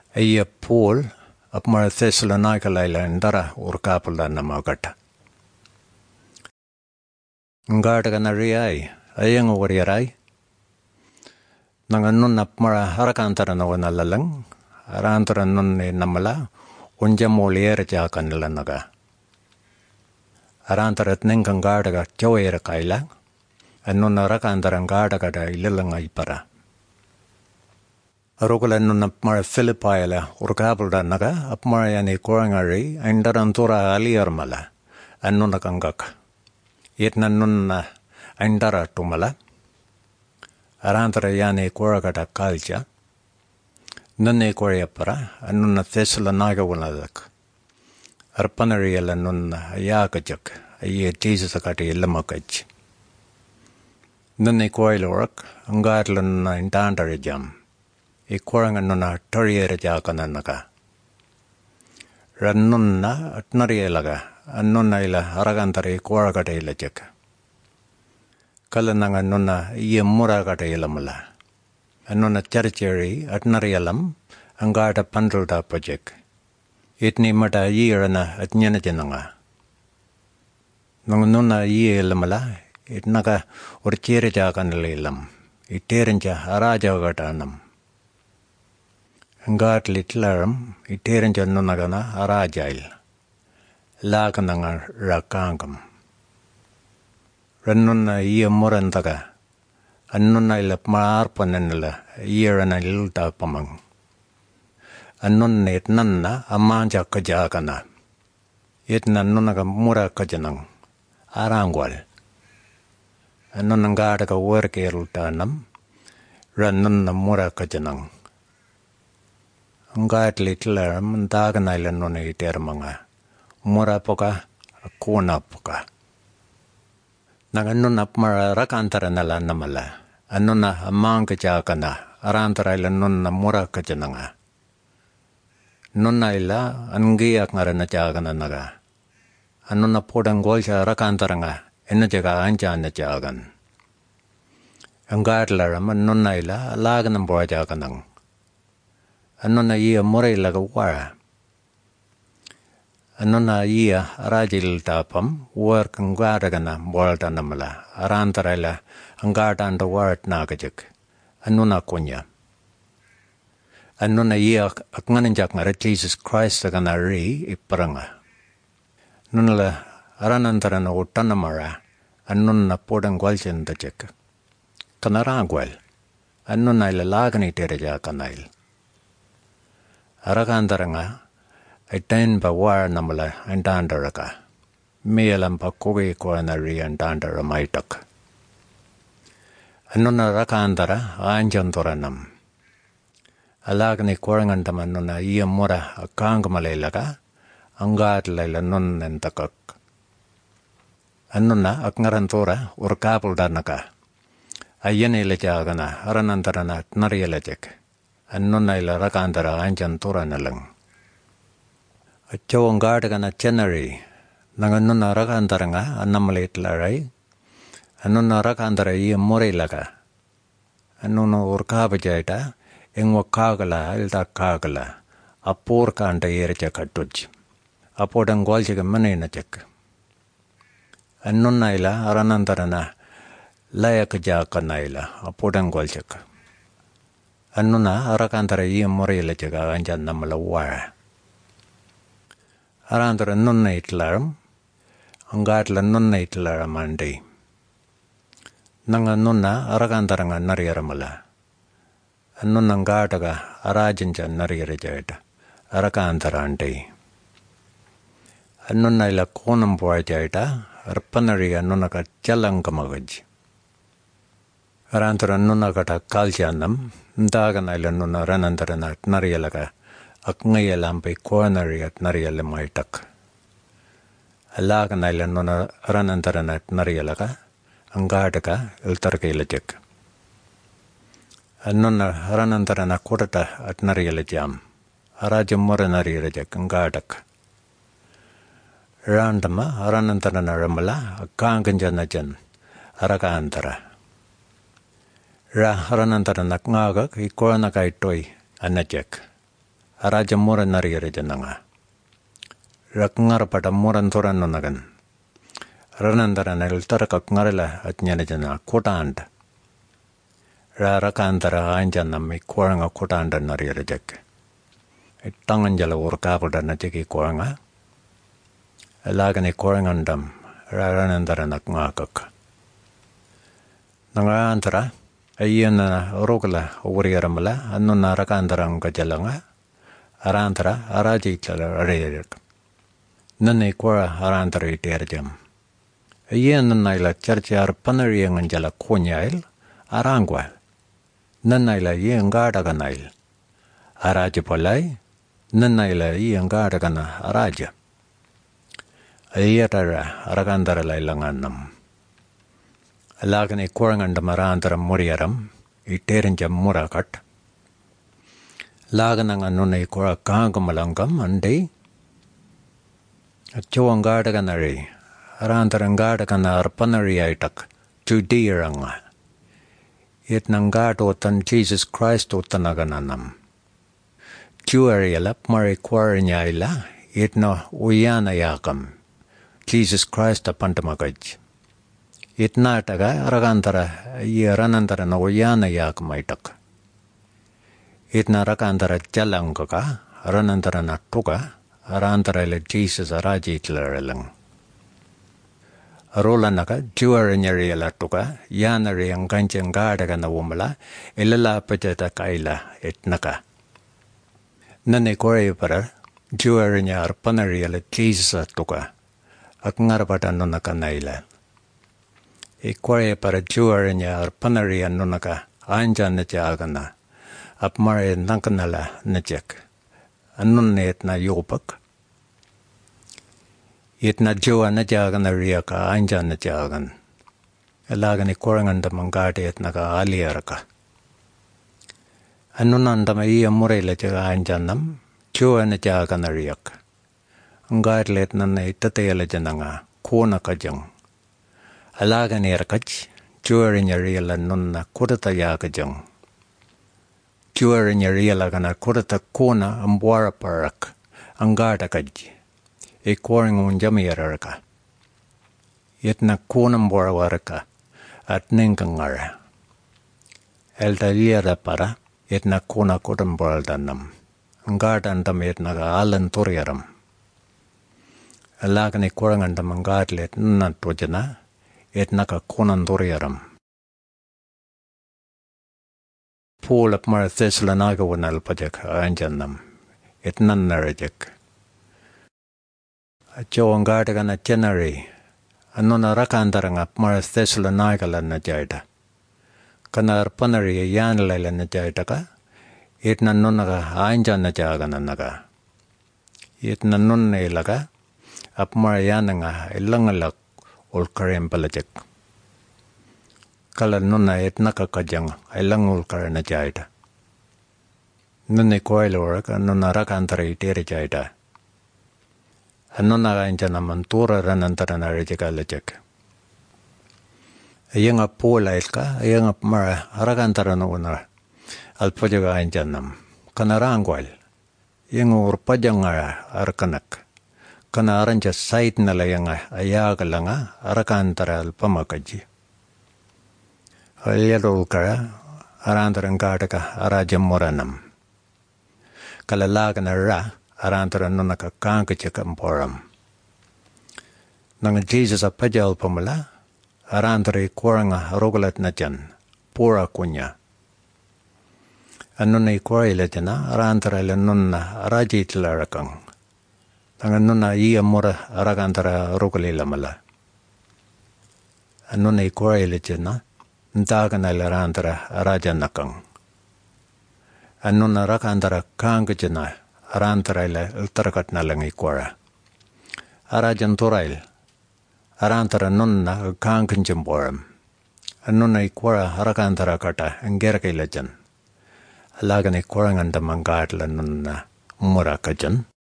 Iya Paul up mar Thessalonica laila ndara urkapulda namagata. Ngada kana riai ayang wariarai. Nanganun up mara harakantara na wanalalang arantara nun ne namala unja moliera jakan lanaga. Arantarat nengkang gada ka joera kaila anun harakantara gada kada ilalang para. Arukulan nun up mara Philippi la urkapulda naga up mara yani korangari aindarantura aliarmala anun nakangak. Yetna nun aindara tumala. Arantara yani koragata kalja. Nunne koryapara anun Thessalonica waladak. Arpanariela nun ayakajak aye Jesus akati ilamakaj. Nunne koilorak angatlan indandare jam. Ikorangan nuna tariera jakananaka. Rannunna atnarielaga annunna ila aragantare koragata ilajak. Kalananga nuna iya muragata ilamala. Annuna charcheri atnarialam angata pandalda project. Itni mata yirana atnyana jananga. Nuna iya ilamala itnaka urchiri jakanalilam. Iterenja araja gatanam. Angat litlaram iterenja nunagana arajail. Lakananga rakangam. Rannuna iya murantaga. Annuna ila maarpananila iyarana ilta pamang. Annunna itnanna amanja kajakana. Itna nunaga mura kajanang. Arangwal. Annunanga ka workerultanam. Rannunna mura kajanang. Angat litlaram antagana ila nuna itermanga. Mura poka akuna poka. Nanganun up mara rakantara nala namala. Anuna amang kajakana. Arantara ila nuna mura kajananga. Nuna ila angiyak ngarana jakana naga. Anuna podang golcha rakantara nga. Ena jaga anjana jagan. Angatlaram nuna ila alaganam bora jaganang. Anuna iya mura ila gawara. Anuna iya rajil tapam work ngadagana bolta namala arantara ila angata anda wart nagajak anuna kunya anuna iya aknganjak ngara Jesus Christ agana ri iparanga nunala aranantara na utanamara anuna podang gwalchen dajak kanarangwal anuna ila lagani tereja kanail arakantara nga Aitain ba war namala andandaraka. Mealam pa kogi ko anari andandara maitak. Anuna rakandara anjantoranam. Alagni korangantaman nuna iya mura akangamalaylaga. Angat layla nun nentakak. Anuna akngarantora urkapul danaka. Ayane ilajagana aranantarana tnarialajak. Anuna ila rakandara anjantoranalang. Acho angada kana chenari nanganuna rakantara nga anamalit laray anuna rakantara iya morilaga anuna urkaba jaita engwa kagala ilta kagala apur kanta yerja katuj apodang gwalchiga manena chak anuna ila aranantara na layak jakana ila apodang gwalchak anuna rakantara iya morila jaga anjan namala wara Arantara nunna itlaram, angatla nunna itlaram andi. Nanga nunna arakantara nga nariyaramala. Nunna angataga arajanja nariyarajaita, arakantara andi. Nunna ila konam puajaita, arpanariya nunna ka chalangamagaj. Arantara nunna kata kaljanam, ndagana ila nunna ranantara na nariyalaga. Akngayalampai koanari at nariyalamaitak. Alakan ay nuna ranantaran at nariyalaka, anggataka iltarkailajak. Anuna ranantaran akurata at nariyalajam, arajam mora nariyalajak, anggatak. Randama ranantaran ramala, akangkanjanajan, arakantara. Ranantaran akngagak, ikoanakaitoy, anajak. araja mura nariyere jananga. Rakngar pada muran turan nonagan. Ranandara niltara kakngarela at nyanajana kotand. Rakantara anjanam ikwaranga kotanda nariyere jak. Tanganjala urkapalda najiki kwaranga. Lagani kwarangandam ranandara nakngakak. Nangarantara ayana rogala uriyaramala annuna rakandarang kajalanga. Arantara arajitala arayek. Nane kwara arantara iterjam. Ayana naila charchar panariyanganjala konyail arangwal. Nanaila yengadaganail. Arajipalai. Nanaila yengadagana araja. Ayatara arakandara lailanganam. Alagani korangandam arantara muriyaram. Iterenjam murakat. Laganang anunay kora kangamalangam ande. Chowangadaganari. Arantarangadagan arpanari aitak. Judiranga. Itnangado tan Jesus Christ utanagananam. Juarialap mari kwaranyaila. Itna uyana yakam. Jesus Christ apantamagaj. Itnataga aragantara yaranantara na uyana yakam aitak. Itna rakantara jalangaka, aranantara natuka, arantara ile Jesus arajitlarelang. Arolanaka, juaranyari alatuka, yanari ang kanchang gadaga na wumala, ilala pajata kaila itnaka. Nane kore para, juaranya arpanari ala Jesus atuka, akngarapata nunaka naila. Ikore para juaranya arpanari nunaka, anja na jagana. Apmare nankanala najek. Anun etna yopak. Itna jua najagan ariyaka anja najagan. Elagani korangandamangade etna ka aliyaraka. Anunandama iya murela jaga anjanam. Jua najagan ariyak. Angadle etna na itatayala jananga. Kona kajang. Alagani erakaj. Jua rinyariyala nunna kudataya kajang. Juaranyariyalagana kurata kona ambwara parak, angada kaj, koringun jamiyaraka. Yetna kona ambwara waraka, at ninkangara. Eldaliyada para, yetna kona kodambaldanam, angada andam yetna ka alan turiyaram. Alagani korangandam angadlet nantojana, yetna ka konan turiyaram. Paul up mar Thessalonica wanal pajak anjanam. Itnan narajak. Acho angadaga na January. Anona rakandarang up mar Thessalonica la na jaida. Kana arpanari yanala na jaida ka. Itnan nonaga anjan na jaga na naga. Itnan nonna ilaga. Up mar yananga ilangalak ulkarim palajak. Kala nuna etnaka kajang ay langul karana jaida. Nune koilora ka nuna rakantara iteri jaida. Anuna ganjana mantura ranantara narijikala jak. Ayanga pola ilka, ayanga mara rakantara nuna alpajaga ganjanam. Kanarangwal. Yang urpajangara arkanak. Kana aranja sait nalayanga ayagalanga arakantara alpamakaji. Ayalulkara, arantarangkataka, arajamoranam. Kalalagana ra, arantaranunaka kankachakamparam. Nang Jesus apajal pamala, arantari koranga rogalat na dyan, pura kunya. Anunay koraila dyan, arantarala nunna arajitlarakang. Nang nunna iya mura arakantara rogalila mala. Anunay koraila dyan, Ntaganal arantara arajanakang. Anuna rakantara kangajana arantara ila ultarakat na lang ikwara. Arajan turail. Arantara nunna kanganjamboram. Anuna ikwara harakantara kata anggerkailajan. Alagan ikwarangandamanggatla nunna umurakajan.